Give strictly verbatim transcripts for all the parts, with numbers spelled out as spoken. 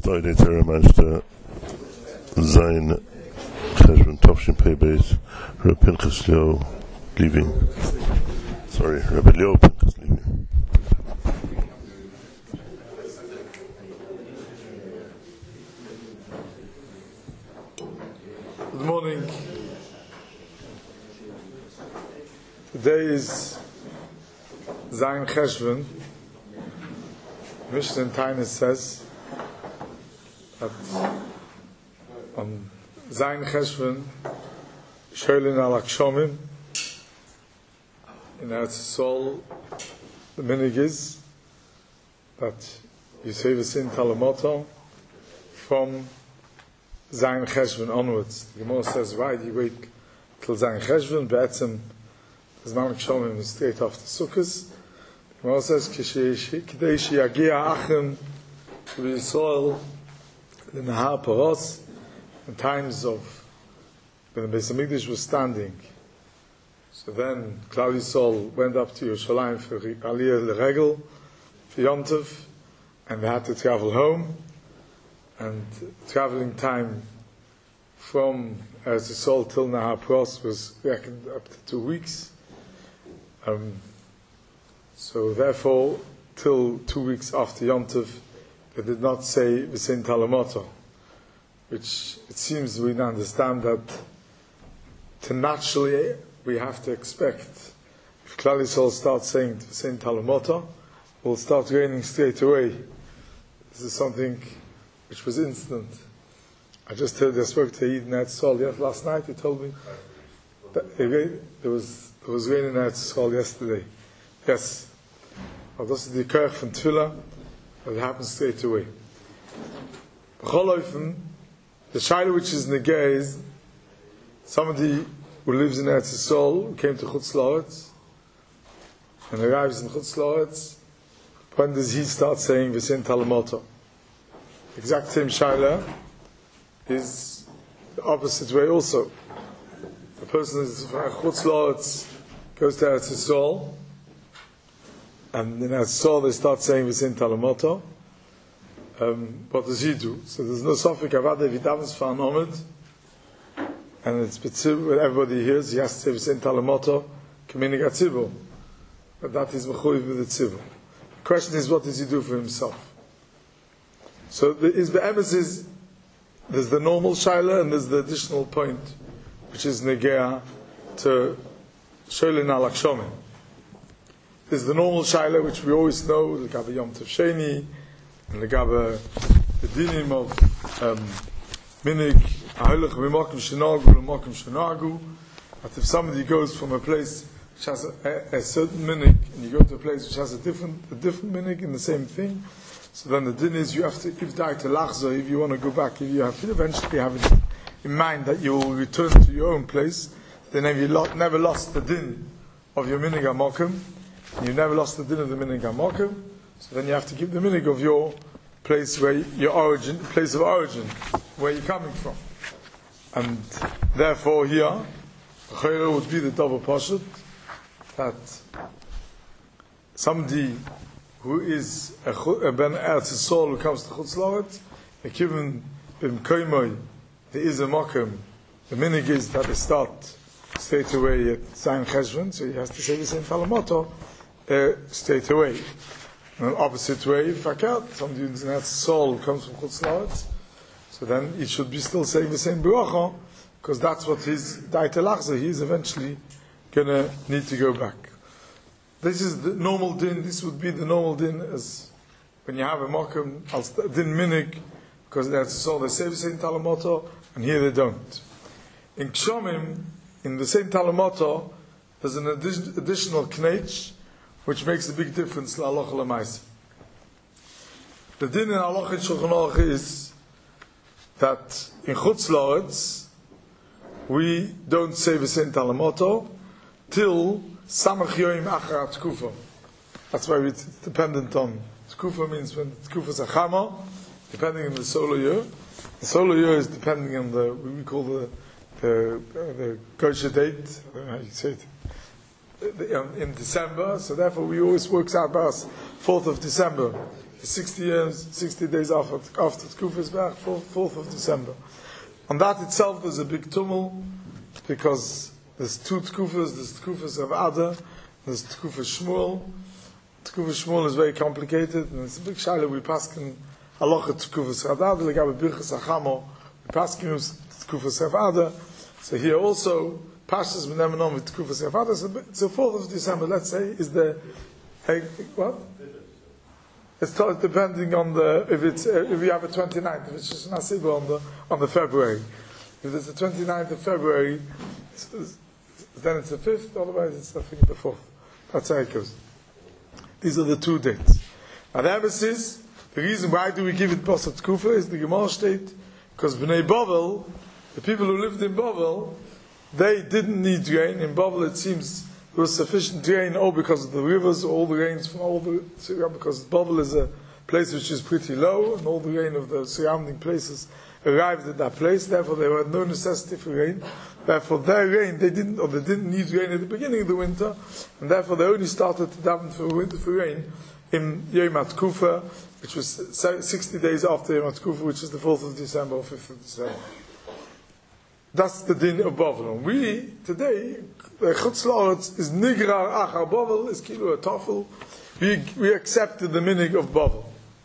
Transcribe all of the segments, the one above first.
Friday Terra managed to Zain Cheshvan Topshin Pay Base Rabbi Pinchas Leo leaving. Sorry, Rabbi Leo Pinchas leaving. Good morning. Today is Zayin Cheshvan. Mishnah in Tainus says that on Zayin Cheshvan, Sholin al Akshomim, in Eretz Yisrael, the minig is that you say the sin Talamoto from Zayin Cheshvan onwards. The Gemara says, why do you wait till Zayin Cheshvan? Be'etzem, Zman Akshomim is straight after Sukkot. The Gemara says, K'dei sheyagia achem to Yisrael, the Nahar Paros, in times of when the Beis HaMikdash was standing. So then Klal Yisrael went up to Yerushalayim for Aliyah L'Regel, for Yom Tov, and they had to travel home. And traveling time from Eretz Yisrael till Nahar Paros was reckoned up to two weeks. Um, so therefore, till two weeks after Yom Tov, they did not say V'sein Talamoto, which it seems we understand that to naturally we have to expect. If Klal Yisrael starts saying V'sein Talamoto, it will start raining straight away. This is something which was instant. I just heard, I spoke to Yid in Eretz Yisrael last night. He told me that there was there was rain in Eretz Yisrael yesterday. Yes, well, this is the Kirch from Tefillah. It happens straight away. The Shaila which is negay is somebody who lives in Eretz Yisrael, who came to Chutz La'aretz and arrives in Chutz La'aretz. When does he start saying V'sein Talamoto? Exact same shaila is the opposite way also. The person is Chutz La'aretz, goes to Eretz Yisrael, and in Eretz Yisrael they start saying V'sein Talamoto. Um, what does he do? So there's no sofik avada vidavos for an omid, and it's betzib when everybody hears he has to say V'sein Talamoto k'minig hatzibur, but that is mechuyev with the tzibur. The question is, what does he do for himself? So the Be'emes is, there's the normal shaila and there's the additional point, which is negea to Sholin al Akshomim. There's the normal shaila, which we always know, the Gabe Yom Tov Sheni, and the Gabe the dinim of um, minig aholech v'mokim shenagu l'mokim shenagu. That if somebody goes from a place which has a, a, a certain minig, and you go to a place which has a different a different minig in the same thing, so then the din is you have to, if die to lachzo, if you want to go back, if you have to eventually have it in mind that you will return to your own place, then have you lo- never lost the din of your minig hamokim, and you never lost the din of the minig hamokim, so then you have to keep the minig of your place where your origin, place of origin, where you're coming from. And therefore here, the would be the double pashut, that somebody who is a ben Eretz Yisrael who comes to Chutz La'aretz, a given bim koimoy, there is a mokum. The minig is that they start straight away at Zayin Cheshvan, so he has to say the same Talamoto uh, straight away. In an opposite way, fakat, somebody who's in Eretz Yisrael who comes from Chutz La'aretz, so then he should be still saying the same bracha, because that's what his daita lachza, he is eventually gonna need to go back. This is the normal din. This would be the normal din as when you have a mokum al din minig, because that's so they say V'sein Talamoto, and here they don't. In Kshomim, in the same Talamoto, there's an addi- additional knech, which makes a big difference. La halacha l'maaseh. The din in halacha Shulchan Aruch is that in Chutz La'aretz we don't say V'sein Talamoto till Samach Yoim Achar Tkufa. That's why it's dependent on Tkufa means when Tkufa is a chama, depending on the solar year. The solar year is depending on the what we call the the the kosher date. I don't know how you say it. In December, so therefore we always works out about fourth of December sixty years, sixty days after after Tkufas back, fourth of December. On that itself, there's a big tumult because there's two Tkufas. There's Tkufas of Adar, there's Tkufas Shmuel. Tkufas Shmuel is very complicated, and it's a big shaila. We pass in halacha Tkufas of Adar, like Abba Birchas Achamo. We pass in Tkufas of Adar. So here also, Pashas B'Nemenon with Tkufas of Adar. So it's the fourth of December. Let's say is the uh, what? It's depending on the if it's uh, if you have a twenty-ninth, if it's just Nasiba on the on the February. If it's the twenty-ninth of February, it's, it's, then it's the fifth. Otherwise, it's I think the fourth. That's how it goes. These are the two dates. Now the emphasis, the reason why do we give it Basat Kufa is the Gemara state because Bnei Bavel, the people who lived in Bavel, they didn't need rain. In Bavel, it seems there was sufficient rain, all because of the rivers, all the rains from all the because Bavel is a place which is pretty low, and all the rain of the surrounding places arrived at that place. Therefore, there had no necessity for rain. Therefore, their rain they didn't, or they didn't need rain at the beginning of the winter, and therefore they only started to daven for winter for rain in Yom HaTkufa, which was sixty days after Yom HaTkufa, which is the fourth of December or fifth of December. That's the din of Bavel. We today, Chutz La'aretz is Nigrar Achar Bavel, is Kilu Atafel. We we accepted the minig of Bavel,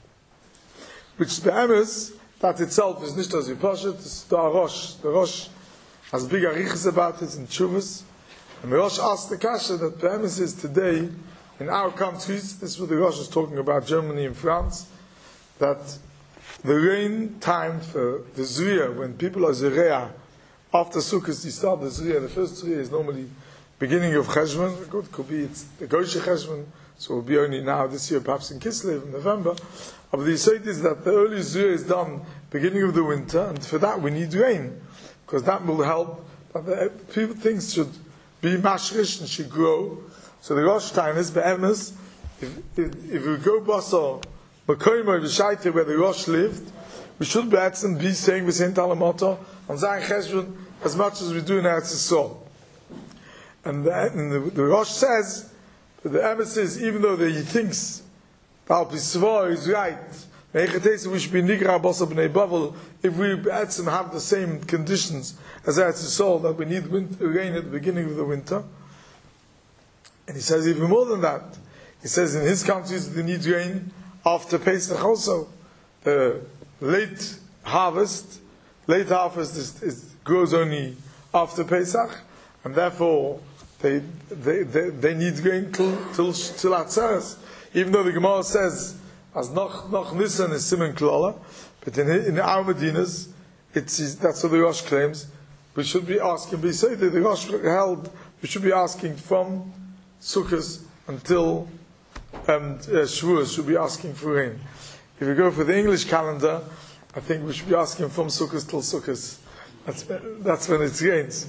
which be'emes that itself is nicht as Yipashet. It's the Rosh. The Rosh has big arichas about it in Tshuvas, and the Rosh asked the kasha that be'emes is today in our countries. This is what the Rosh is talking about, Germany and France, that the rain time for the Zriya, when people are Zriya. After Sukkot, you start the Zriya. The first Zriya is normally beginning of Cheshvan. Good, could be it's the Goyshe Cheshvan, so it will be only now this year, perhaps in Kislev in November. But the Yisayt is that the early Zriya is done beginning of the winter, and for that we need rain, because that will help. That the people things should be mashrish and should grow. So the Rosh time is be'emes. If if, if we go basar Makoymo v'shaita where the Rosh lived, we should be atzim be saying v'sein talamoto on Zayin Cheshvan as much as we do in Eretz Yisrael. And the, and the, the Rosh says that the emes is, even though the, he thinks Al Pisva is right, we should be Nigra Basa B'nei Bavel if we atzim have the same conditions as Eretz Yisrael, that we need winter, rain at the beginning of the winter. And he says even more than that. He says in his countries they need rain after Pesach also. The late harvest, late harvest is, is, grows only after Pesach, and therefore they they, they, they need rain till till till Atzeres. Even though the Gemara says as noch noch Nisan is Siman Klala, but in in our Medinas, it's that's what the Rosh claims. We should be asking. We say that the Rosh held. We should be asking from Sukkot until um, uh, Shavuos. Should be asking for rain. If we go for the English calendar, I think we should be asking from Sukkot till Sukkot. That's that's when it rains.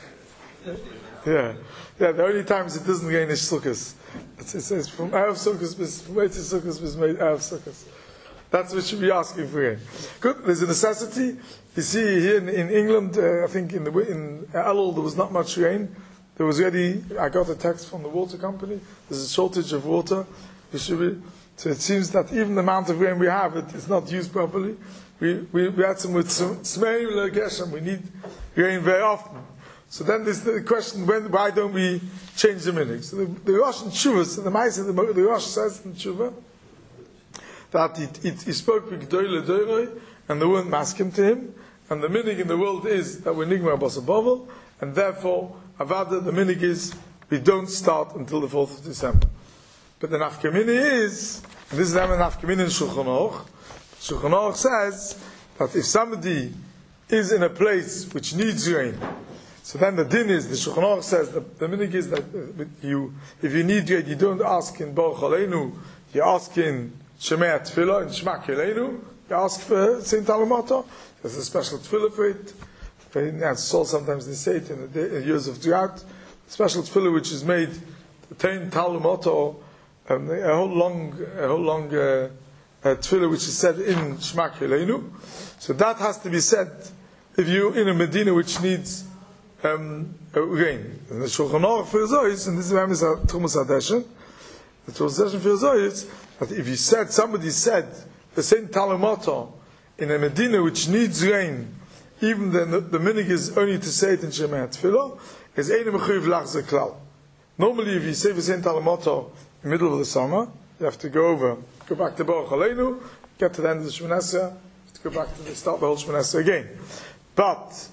Yeah, yeah. The only times it doesn't rain is Sukkot. It says from Erev Sukkot, from Eitzah Sukkot, is made Erev Sukkot. That's what we should be asking for rain. Good. There's a necessity. You see here in, in England, uh, I think in the in Elul there was not much rain. There was already. I got a text from the water company. There's a shortage of water. We should be. So it seems that even the amount of rain we have, it is not used properly. We we, we had some with Smeim Geshem. We need rain very often. So then there's the question: when, why don't we change the minig? So the, the Rosh in Tshuvah, so the Ma'aseh, the, the Rosh says in Tshuvah that it, it, he spoke with G'doi L'Doiroi, and they weren't masking to him. And the minig in the world is that we're nigmar basa bavel, and therefore avada the minig is we don't start until the fourth of December. But the nafkamini is, and this is the nafkamini in Shulchan Aruch. Shulchan Aruch says that if somebody is in a place which needs rain, so then the din is, the Shulchan Aruch says, the, the minig is that you, if you need rain, you don't ask in Baruch Aleinu, you ask in Shemei Tefillah, in Shema Keleinu, you ask for Saint Alamoto. There's a special tefillah for it. In Sol sometimes they say it in the day, in years of drought. A special tefillah which is made to ten Talamoto, um, a whole long, a whole long uh, uh, tefillah which is said in Shema Keleinu. So that has to be said if you're in a Medina which needs um, uh, rain. And the Shulchan Aruch for Zois, and this is Tumas Hadeshen. The the translation for Zoyitz, that if you said, somebody said, the same Talamoto, in a Medina which needs rain, even then the, the minig is only to say it in Shema Tefillah, is Eine Mechuyev Lachzer Klal. Normally, if you say the same Talamoto in the middle of the summer, you have to go over, go back to Baruch Aleinu, get to the end of the Shemoneh Esrei, to go back to the start of the whole Shemoneh Esrei again. But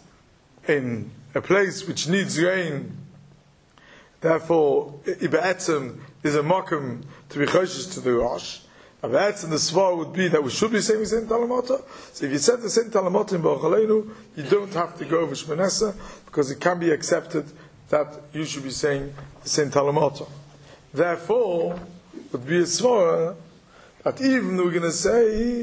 in a place which needs rain, therefore, Ibe'etzim is a makom to be choshesh to the Rosh. Ibe'etzim, the svar would be that we should be saying the same Talamoto. So if you said the same Talamoto in Baruch Aleinu, you don't have to go over Shemoneh Esrei, because it can be accepted that you should be saying the same Talamoto. Therefore, would be a svar that even we're going to say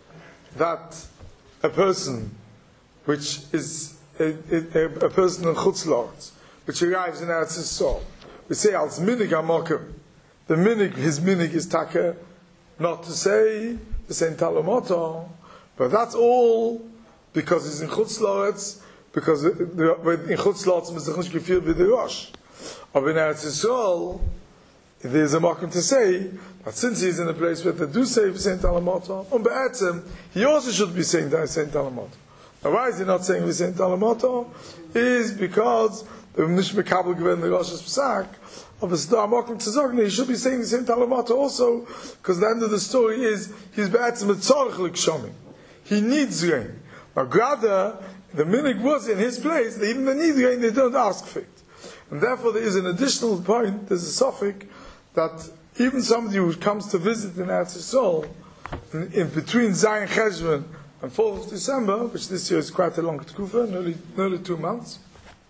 that a person which is a, a, a person in Chutz La'aretz, which arrives in Eretz Yisrael, we say als minig amokim, the minig, his minig is taka, not to say the same Talamoto, but that's all because he's in Chutz La'aretz, because in Chutz La'aretz is nicht geführt with the Rosh. But in Eretz Yisrael, there is a makom to say that since he's in a place where they do say the same Talamoto, on Be'etzim, he also should be saying the same Talamoto. Now why is he not saying the same Talamoto? Is because the Nish Mekabel given the Rosh Psak, of the Star Makom Tzazogni, he should be saying the same Talamoto also, because the end of the story is he's Be'etzim Tzorich L'Kshomi. He needs rain. Now rather, the minig was in his place, even they need rain, they don't ask for it. And therefore there is an additional point, there's a suffix, that even somebody who comes to visit in Eretz Yisrael, in, in between Zayin Cheshvan and fourth of December, which this year is quite a long tkufa, nearly, nearly two months,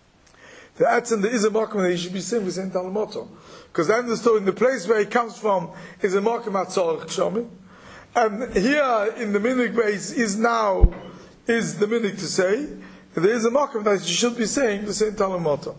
the Etzim, there is a makom that he should be saying the same Talamoto. Because then the story, in the place where he comes from, is a makom atzorich kshomi. And here, in the minig base, is now, is the minig to say, there is a makom that he should be saying the same Talamoto.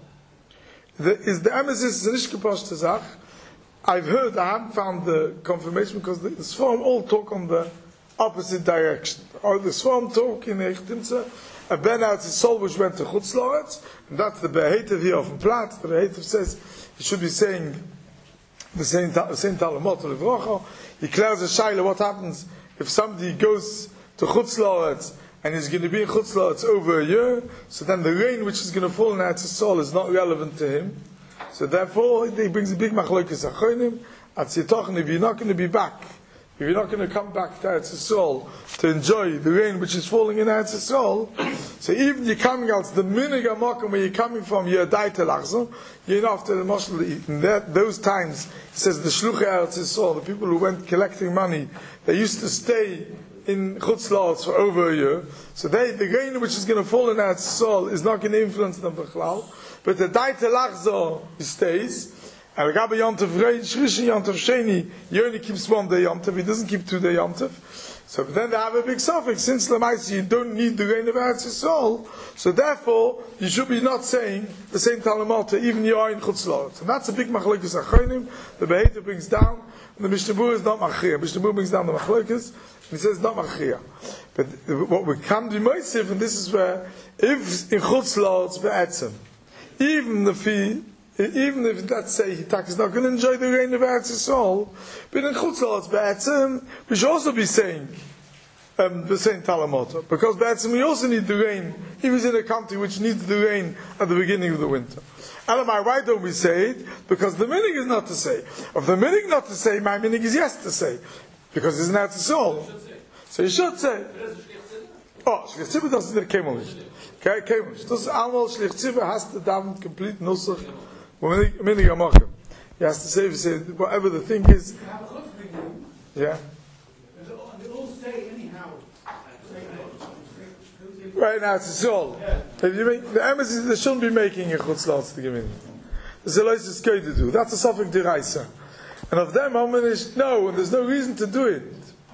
The, is the emphasis is nicht gepasst Zach. I've heard, I haven't found the confirmation because the, the Swarm all talk on the opposite direction. Or the Swarm talk in Echtimtze, a Ben out his soul which went to Chutz La'aretz, and that's the Behetev here of Platz. The Behetev says he should be saying the same the same Talamoto Levrocha. He clears the Shaila what happens if somebody goes to Chutz La'aretz and he's going to be in Chutz La'aretz over a year, so then the rain which is going to fall in Eretz Yisrael is not relevant to him. So therefore, he brings a big machlokes achonim. At Yitochen, if you're not going to be back, if you're not going to come back to Eretz Yisrael to enjoy the rain which is falling in Eretz Yisrael, so even you're coming out the minig amakom where you're coming from, you're daite lachzo. You know, after the mashal in that those times, it says the shluchei Eretz Yisrael, the people who went collecting money, they used to stay in Chutz La'aretz for over a year. So they, the rain which is going to fall in Eretz Yisrael is not going to influence them b'chlal. But the daite lachzo stays. And Rabbi Yontif Shrishi Yontif Sheni, he only keeps one day Yontif. He doesn't keep two day Yontif. So but then they have a big suffix. Since Lamaisi you don't need the rain of Eretz Yisrael, so therefore you should be not saying the same Talamoto even you are in Chutz La'aretz. And that's a big machlokes achonim. The Beheter brings down. And the Mishnah Berurah is not machriya. Mishnah Berurah brings down the machlokes. He says not machriya. But what we can do moisif, and this is where if in Chutz La'aretz be'etzim, even if he, even if let's say he is not going to enjoy the rain of Eretz Yisrael, but in Chutz La'aretz be'etzim, we should also be saying um, the same Talamoto, because be'etzim we also need the rain. He was in a country which needs the rain at the beginning of the winter. Elamai, why don't we say it? Because the minig is not to say. Of the minig not to say, my minig is yes to say, because it's in Eretz Yisrael. So you should say. Oh, Shlich Tzibur doesn't do Kemel nicht. Okay, Kemel nicht. Das einmal Shlich Tzibur has to daven complete Nusach. Minig Amachim. He has to say, say, whatever the thing is. Yeah. They all say anyhow. Right now, it's all. If you make, the emphasis, they shouldn't be making a Chutz La'aretz to give in. There's a lot of going to do. That's a suffix deraisa. And of them, how many no, and there's no reason to do it.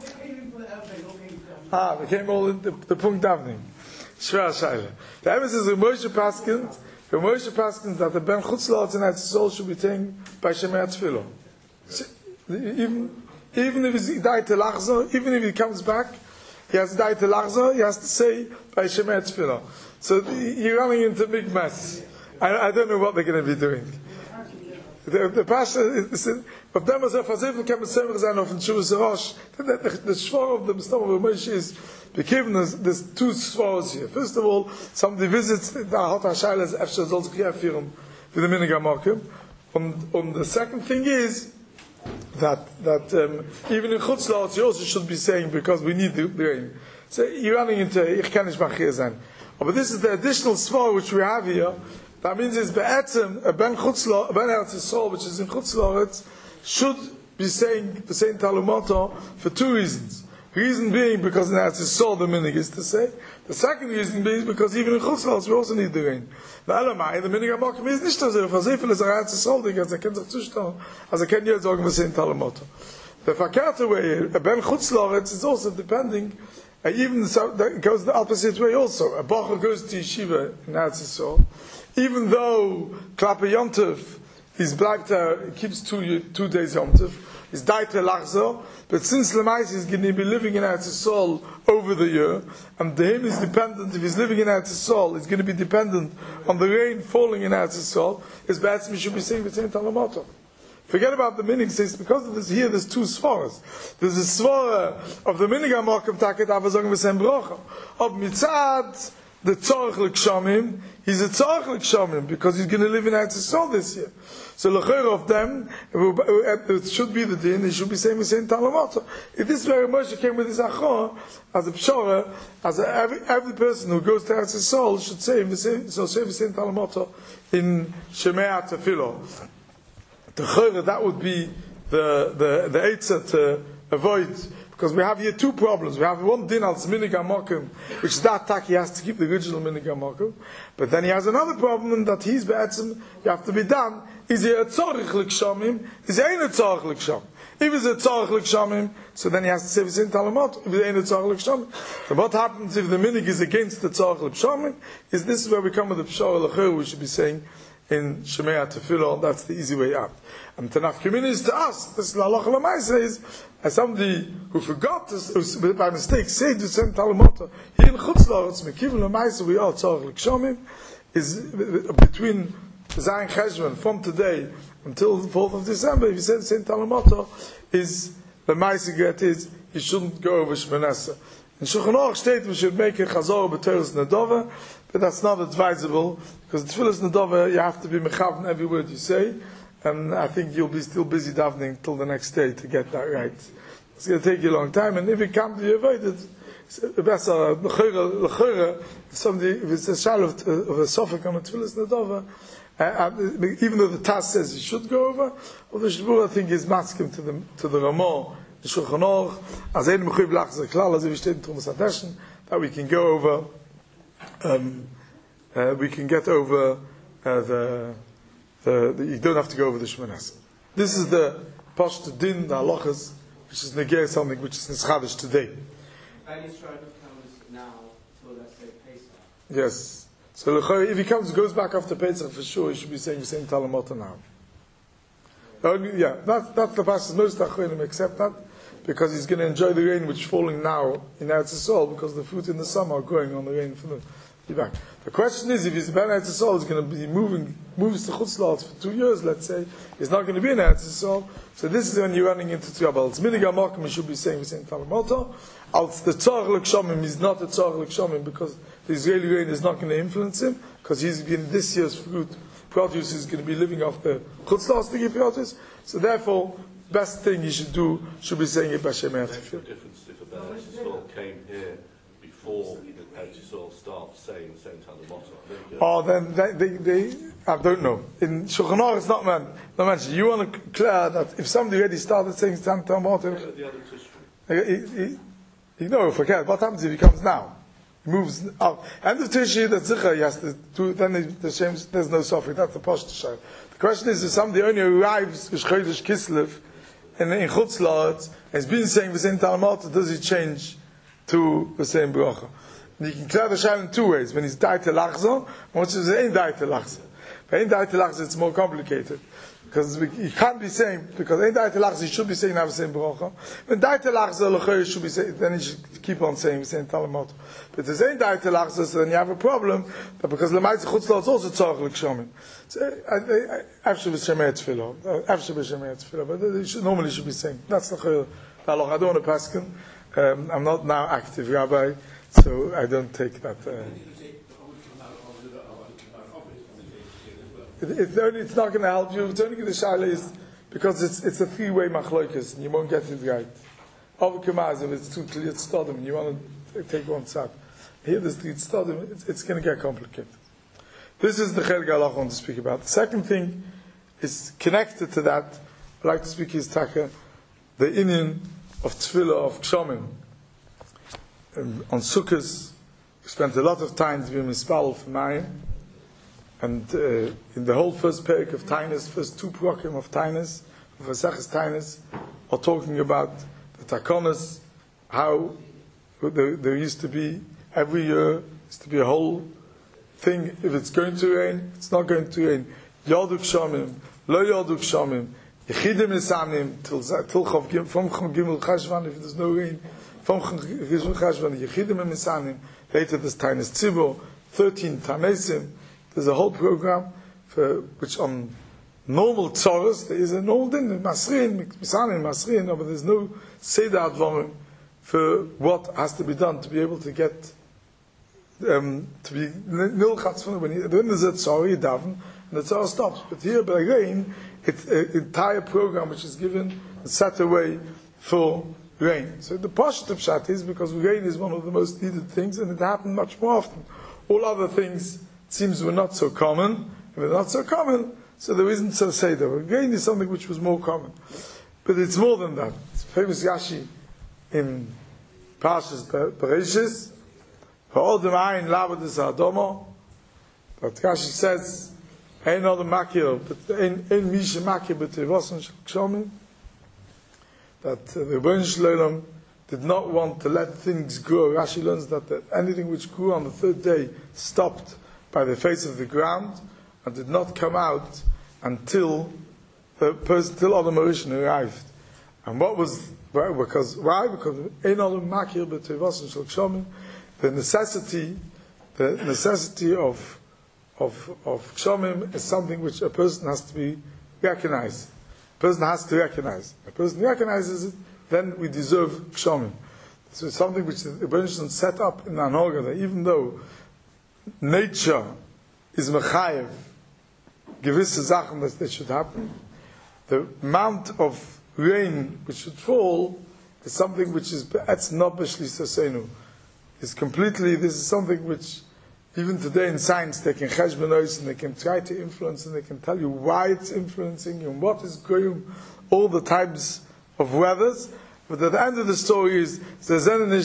Ah, they came all in the, the punkt davening. Shver Shaila. The emphasis of Moshe Paskins, for Moshe Paskins, that the Ben Chutz La'aretz in Eretz Yisrael should be taken by Shemei Tefillah. Even, even if he's died to Lachzo, even if he comes back, he has to die to Lachzo, he has to say by Shemei Tefillah. So you're running into a big mess. I, I don't know what they're going to be doing. The, the Pasha is, of them as a Fazifel came Semach Zayin of Shuvas Rosh. The, the, the Shvar of the Mishnah of Moshe is became there's, there's two Shvaros here. First of all, somebody visits the Hot HaShailas Efshar Zol Zechiyah Firum with the Minhag HaMakom. And, and the second thing is that that um, even in Chutz La'aretz you also should be saying because we need the, the rain. So you're running into Ich kann nicht machir sein. But this is the additional Svar which we have here. That means it's Be'etzem, a Ben Chutz La'aretz, a Ben Eretz Yisrael, which is in Chutz La'aretz, should be saying the same Talumato for two reasons. Reason being because in Eretz Yisrael the minig is to say. The second reason being because even in Chutz La'aretz we also need the rain. The Elamai, the minig HaMakom is nicht so, for so viel is Eretz Yisrael, die er kann sich zustellen, also er kann jetzt sagen, wir sind Talumato. The verkehrte way, a Ben Chutz La'aretz is also depending. Uh, even so, that goes the opposite way also. A Bacher goes to Yeshiva in Eretz Yisrael, even though Klappe Yontif is black there, he keeps two two days Yontif, he's Daite Lachzo, but since Lemais is going to be living in Eretz Yisrael over the year, and to him is dependent, if he's living in Eretz Yisrael, he's going to be dependent on the rain falling in Eretz Yisrael, his B'etzim should be saying the same Talamato. Forget about the minig. Says because of this here, there's two svaras. There's a svara of the minig HaMakom taket avazong v'sem brocha. Of mitzad the tzarich l'kshamim, he's a tzarich l'kshamim because he's going to live in Eretz Yisrael this year. So l'chayr of them, it should be the din. He should be saying the same talamato. If this very Moshe came with his achor as a pshara, as a, every every person who goes to Eretz Yisrael should say the same. So say the same talamato in Shemea Tefillah. The chayre, that would be the the the eitzah to avoid, because we have here two problems. We have one din al minig HaMakom, which is that tak he has to keep the original minig HaMakom, but then he has another problem that he's be'etzim, you have to be done. Is he a tzarich l'kshamim? Is he ain't a tzarich l'kshamim? If he's a tzarich l'kshamim, so then he has to say v'sin talamat. If he ain't a tzarich l'kshamim, so what happens if the minig is against the tzarich l'kshamim? Is this is where we come with the pshara l'chayr? We should be saying in Shemea Tefillah, that's the easy way out. And Tanaf Kimin is to us, this is L'Halach L'Mai says, as somebody who forgot to, who by mistake said to send Talamota, here in Chutz La'aretz, Mekivim L'Mai, so we are Tzarech L'Kshomim, is between Zayin Cheshvan, from today until the fourth of December, if you said Saint Talamota, is the Ma'isigret is, you shouldn't go over Shmonesa. In Shulchan Aruch state we should make a Chazor B'Teres Nedova, but that's not advisable, because Tfilas Nedova, you have to be mechav every word you say, and I think you'll be still busy davening till the next day to get that right. It's going to take you a long time, and if it can't be avoided, better l'chayra, l'chayra, if somebody, if it's a shal of, of a suffix on a Tfilas Nedova, uh, even though the Taz says you should go over, or the Shibur I think is masking to the to the Ramah, the Shulchan Aruch, as ein mechuyev lachzor klal, as if steht in Trumas HaDeshen, that we can go over. Um, uh, we can get over uh, the, the, the. You don't have to go over the Shmonas. This is the Pashto Din, the halachas, which is negay something which is nischadish today. Bani Yisrael comes now till let's say Pesach. Yes. So if he comes, goes back after Pesach for sure, he should be saying the same Talamota now. Only, yeah, that's that's the passage. Most Achronim accept that because he's going to enjoy the rain which is falling now in Eretz Yisrael because the fruit in the summer are growing on the rain for the. Back. The question is, if his Ben Eretz Yisrael is going to be moving, moves to Chutz La'aretz for two years, let's say, he's not going to be in Eretz Yisrael. So this is when you're running into trouble. It's minig HaMakom, you should be saying the same Talamoto. Als the Tzarech L'Kshomim is not a Tzarech L'Kshomim because the Israeli rain is not going to influence him because he's been this year's fruit produce is going to be living off the Chutz La'aretz to give produce. So therefore, best thing you should do should be saying it B'Shem Eretz. Makes no difference if a Ben Eretz Yisrael came here before Eretz Yisrael starts saying the same time the motto. Oh, then they, they, they, I don't know. In Shulchan Aruch it's not meant. Not mentioned. You want to declare that if somebody already started saying the same time motto, The other Tishri. he, he, he, no, forget. What happens if he comes now? He moves out. End of Tishri, that's Zichar, he has to do, then the shame, there's no suffering. That's the Pashto Shai. The question is, if somebody only arrives with Chodesh Kislev in, in Chutz La'aretz, has been saying the same time motto, does he change to the same bracha? And you can clear the shayla in two ways. When he's daite lachzor, and once he's ain't daite lachzor. When ain't daite lachzor, it's more complicated. Because you can't be saying, because in Daite Lachza you should be saying have the same bracha. When Daite Lachza you should be saying, then you should keep on saying the same Talamot. But if there's ain't Daite Lachza, so then you have a problem, but because Lamaitz Chutzla is also Tzorach L'Kshomim. So, After B'Shemei Tefillah, After B'Shemei Tefillah, but you should, normally you should be saying. That's the Chayil. I don't want to paskin. Um, I'm not now active rabbi, so I don't take that. Uh, it, it's, only, it's not going to help you. It's only going to shaila is because it's it's a three-way machlokes and you won't get it right. Avkamazim, it's too clear to start them. You want to take one side. Here, this three stadim, it's, it's going to get complicated. This is the Chelik Halach I want to speak about. The second thing is connected to that. I'd like to speak is taka the inyan of tefillah of Kshomim. Um, on Sukkot, we spent a lot of time to be mispal for Mayim, and uh, in the whole first parak of Tainus, first two prokim of Tainus, of Vaseches Tainus, are talking about the takonas, how there, there used to be every year used to be a whole thing. If it's going to rain, it's not going to rain. Yadu Kshomim, lo Yadu Kshomim. Yechidim Nisanim till till Chav Gimel from Chav Gimel Chashvan. If there's no rain, from Chav Gimel Chashvan, Yechidim Nisanim. Later there's Tainus Tzibur, thirteen Tanesim. There's a whole program for which on normal tzoros there is a normal thing, Masrin, Misanim, Masrin, but there's no Seder Advarim for what has to be done to be able to get um, to be nil chatzvon when you, when there's a tzor you daven and the tzor stops. But here by rain, it's an entire program which is given and set away for rain. So the pashut of Pshat is because rain is one of the most needed things, and it happened much more often. All other things it seems were not so common. If they're not so common, so there isn't so seder. Rain is something which was more common, but it's more than that. It's famous Rashi in Parshas Bereshis. But Rashi says, "Ein other makir, but ein ein misha makir, but it wasn't Kshomim." That the Rebbeinu Shalom did not want to let things grow. Rashi learns that, that anything which grew on the third day stopped by the face of the ground and did not come out until the person, till Adam Rishon arrived. And what was because why? Because ein other makir, but it wasn't Kshomim. The necessity, the necessity of of of Kshomim is something which a person has to be recognized. A person has to recognize. A person recognizes it, then we deserve Kshomim. So it's something which the Rebbeinu set up in Anhoga, that even though nature is mechayev, gewisse Sachen that they should happen, the amount of rain which should fall is something which is be'etz not b'shli sasenu. Is completely, this is something which even today in science they can cheshbonos and they can try to influence and they can tell you why it's influencing you and what is going, all the types of weathers. But at the end of the story is the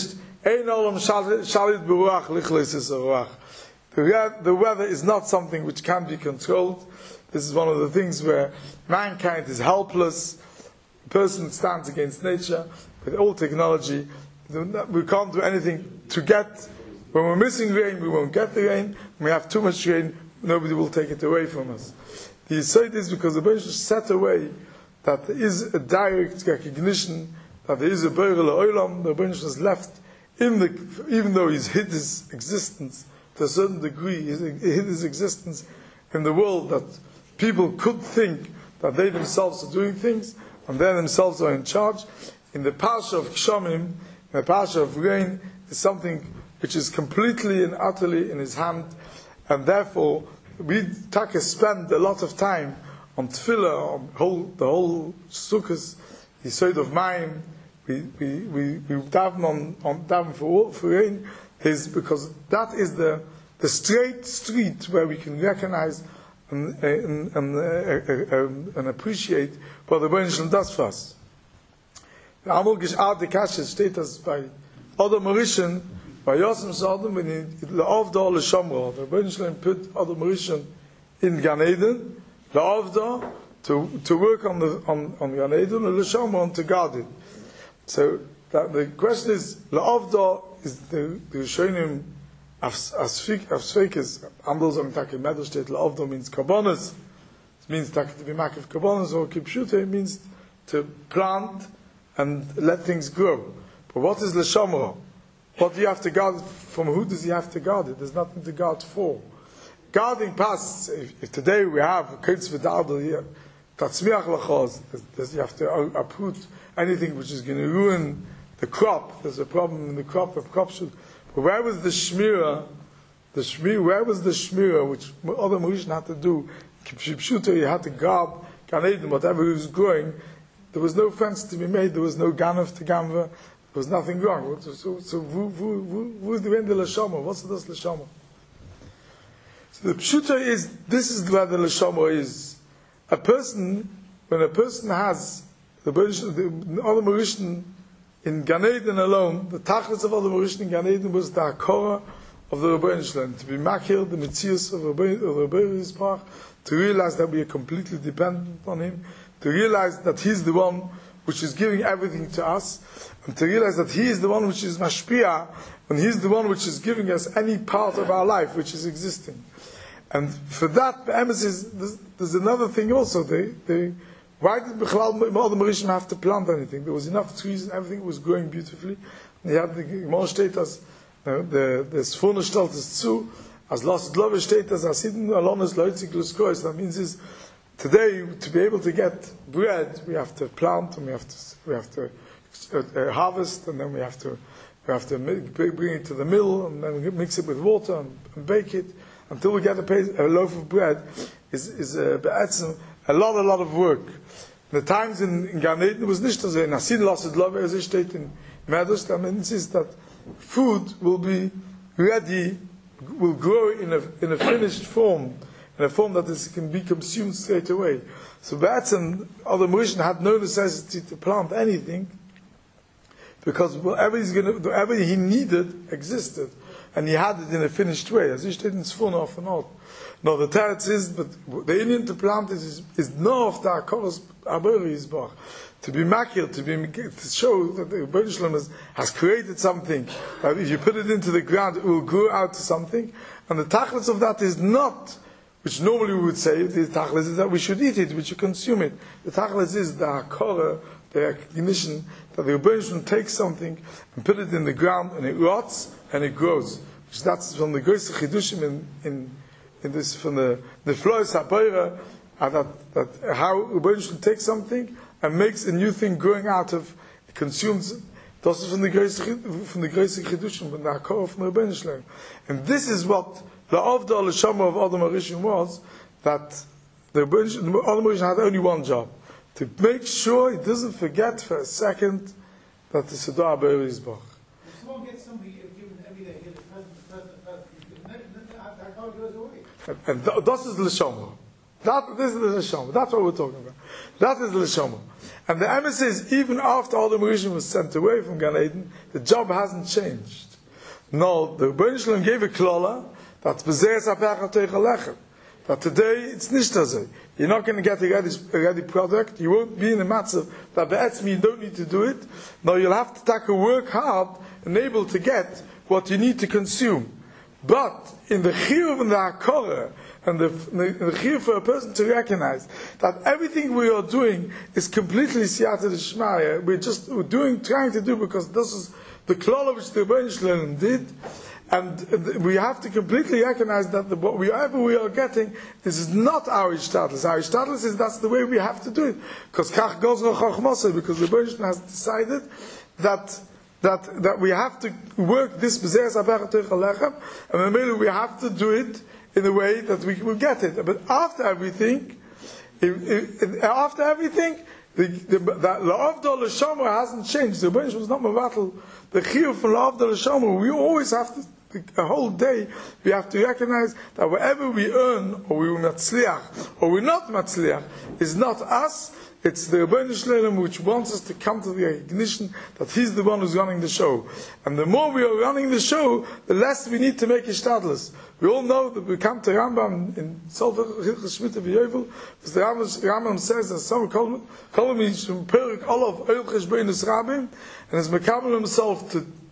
the weather is not something which can be controlled. This is one of the things where mankind is helpless. A person stands against nature with all technology. We can't do anything to get. When we're missing rain, we won't get the rain. When we have too much rain, nobody will take it away from us. The Yisod is because the Rebbeinu set away that there is a direct recognition that there is a Be'er L'Olam. The Rebbeinu is left in the, even though he's hid his existence to a certain degree, he hid his existence in the world that people could think that they themselves are doing things and they themselves are in charge. In the Parsha of Kshomim, the Parsha of rain is something which is completely and utterly in his hand, and therefore we taka spend a lot of time on tefillah, on whole, the whole sukkahs, the Yisod of Mayim. We we we, we daven on on daven for for rain, is because that is the the straight street where we can recognize and and and, uh, uh, uh, and appreciate what the Rebbeinu Shalom does for us. The Amol Gish'ad the Kasha steht das bei Adam Rishon, bei Yosem Sodom, when he La'avda L'Shamra. The Rebbeinu Shalom put Adam Rishon in Gan Eden, La'avda, to to work on the on on Gan Eden, and L'Shamra to guard it. So that the question is, La'avda is the the Rishonim Asfikis. Amol Zom Taki Medrash steht La'avda means Karbonos. means to be Makiv Kabbalah, or Kipshuta, it means to plant and let things grow. But what is L'Shamra? What do you have to guard? From who does he have to guard it? There's nothing to guard for. Guarding pasts, if, if today we have Kaitz V'Dardel here, Tatzmiach L'Choz, you have to uproot anything which is going to ruin the crop. There's a problem in the crop, the crop should. But where was the Shmira? The Shmira, where was the Shmira, which other Mauritian had to do? Kipshuta, you had to guard Gan Eden, whatever he was growing. There was no fence to be made, there was no Ganav to Gamva, there was nothing wrong. So, so, so who, who, who, who's the end of L'Shama? What's this L'Shama? So the Pshuta is, this is where the L'Shama is. A person, when a person has, the, the other Mauritian in Gan Eden alone, the Tachlis of other Mauritian in Gan Eden was the Hakora of the Rebbeinu Shalom, to be makir, the Metzius of Rebbeinu Yisparach, to realize that we are completely dependent on him, to realize that he's the one which is giving everything to us, and to realize that he is the one which is mashpia, and he's the one which is giving us any part of our life which is existing. And for that, the emphasis, there's, there's another thing also. They, they, why did Bechlal all the Mauritian have to plant anything? There was enough trees and everything was growing beautifully. And he had the Gemara steht as the the Sfuna stellt es zu, as Lasset Love steht as Asidin Alonis Leutzik Luskois. That means is today to be able to get bread, we have to plant and we have to we have to uh, harvest, and then we have to we have to bring it to the mill and then we mix it with water and, and bake it until we get a, a loaf of bread. Is is a uh, a lot a lot of work. The times in, in Gan Eden was nicht so. In Asidin Lasset Love, as it steht in Medrash, that means is that food will be ready, will grow in a in a finished form, in a form that is, can be consumed straight away. So Batson, other Mauritian had no necessity to plant anything, because whatever he's gonna, whatever he needed existed, and he had it in a finished way. As he didn't spoon off and on. No, the teretz is, but the Indian to plant is is, is no of the Akoros Abori Yisbach. To be makir, to be to show that the Rebbeinu Shalom has, has created something. That if you put it into the ground, it will grow out to something. And the tachlis of that is not, which normally we would say, the tachlis is that we should eat it, we should consume it. The tachlis is the hakora, the recognition that the Rebbeinu Shalom takes something and put it in the ground, and it rots and it grows. Which that's from the Grois Chidushim in in in this from the the Flois Hapoira, that that how Rebbeinu Shalom takes something and makes a new thing growing out of, it consumes, das ist from the Grois from the Grois Chidushim, from the Hakor from the Rebbeinu Shalom. And this is what the Avdal L'Shama of Adam Harishon was, that the Adam Harishon had only one job, to make sure he doesn't forget for a second that the Sedar Be'er Yisbach. If someone gets something given every day, here, the present, the present, the present, then the Hakor goes away. And, and this is L'Shama. That, this is the L'Shama. That's what we're talking about. That is the L'Shama. And the emphasis is, even after all the Mauritian was sent away from Gan Eden, the job hasn't changed. No, the Rebbeinu Shalom gave a klala that that today it's nishtazay. You're not going to get a ready, a ready product. You won't be in a matzah that be'etzmi you don't need to do it. No, you'll have to take a work hard and able to get what you need to consume. But in the chiyuv and the hakora, and the, the chiyuv for a person to recognize that everything we are doing is completely siyata d'shmaya. We're just we're doing, trying to do because this is the klala which the Rebbeinu Shalom did, and we have to completely recognize that the, whatever we are getting, this is not our ishtadlis. Our ishtadlis is that's the way we have to do it, because kach gozra chachmasa, because the Rebbeinu Shalom has decided that. That that we have to work this b'zeres aberach alechem, and maybe we have to do it in a way that we will get it. But after everything, if, if, after everything, the the la'avdol l'shomer hasn't changed. The Rebbeinu was not mevatel the chiyuv from la'avdol l'shomer. We always have to. A whole day, we have to recognize that whatever we earn, or we matzliach, or we're not matzliach, is not us. It's the Rebbeinu Shalom which wants us to come to the recognition that He's the one who's running the show. And the more we are running the show, the less we need to make ishtadlis. We all know that we come to Rambam in Sofer Hilchos Shmita v'Yovel, because the Rambam, Rambam says that some call him from Perik Olav Oil Cheshbeinus Rabim, and is mekabel himself to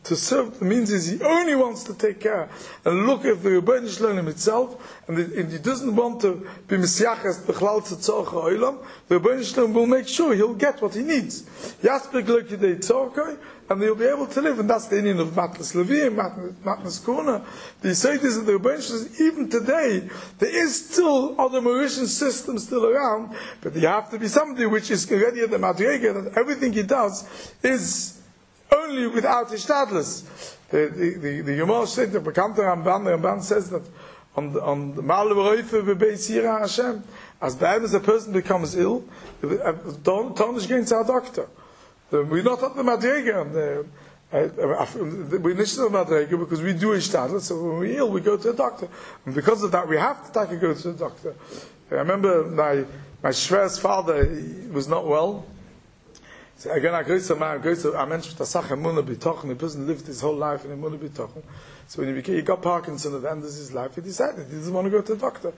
to serve means is he only wants to take care and look at the Rebbeinu Shalom itself, and, it, and he doesn't want to be Mesiachas Bechlal Tzorcha Olam. The Rebbeinu Shalom will make sure he'll get what he needs. Yaspek Lekidei Tzorcha, and he'll be able to live, and that's the Indian of Matnas Levi, Matnas Kuna. The Yisaitis of the Rebbeinu Shalom, even today, there is still other Mauritian systems still around, but you have to be somebody which is already at the Madrega, that everything he does is only without Ishtadlis. The the the, the Yomar said the Bekannter Ramban, the Ramban says that on the on the Mal Reife Bebeis Yira Hashem, as bad as a person becomes ill, don't don't go to a doctor. We're not at the Madrega. We're not at the Madrega because we do Ishtadlis. So when we're ill, we go to a doctor, and because of that, we have to take a go to the doctor. I remember my my Shver's father, he was not well. So again, I go to man, go to a man with a sach emunah b'tochen. The person lived his whole life in emunah b'tochen. So when he became, he got Parkinson at the end of his life, he decided he doesn't want to go to the doctor.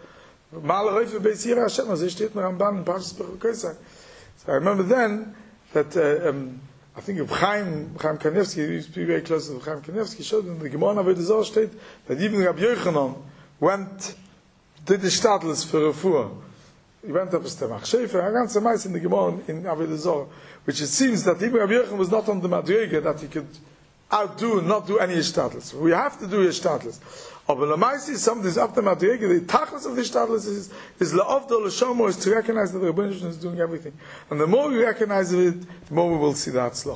So I remember then that uh, um, I think Chaim Chaim Kanievsky, he used to be very close to Chaim Kanievsky, showed in the Gemara Avodah Zarah state that even Rabbi Yochanan went did the Shtadlis for refuah. He went up to Stemach Shefer, I got some mice in the Gemara in Avodah Zarah, which it seems that even Rabbi Yochanan was not on the Madrega that he could outdo and not do any Ishtadlis. We have to do Ishtadlis. But Lamaisi, something is up the Madrega, the Tachlis of the Ishtadlis is, is La'avdol L'shomo, is to recognize that the Rebbeinu Shalom is doing everything. And the more we recognize it, the more we will see the Hatzlach.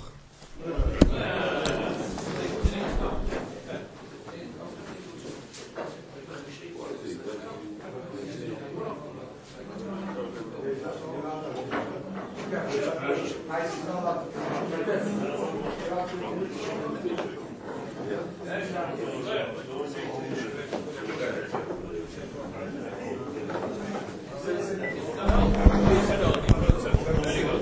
Nice.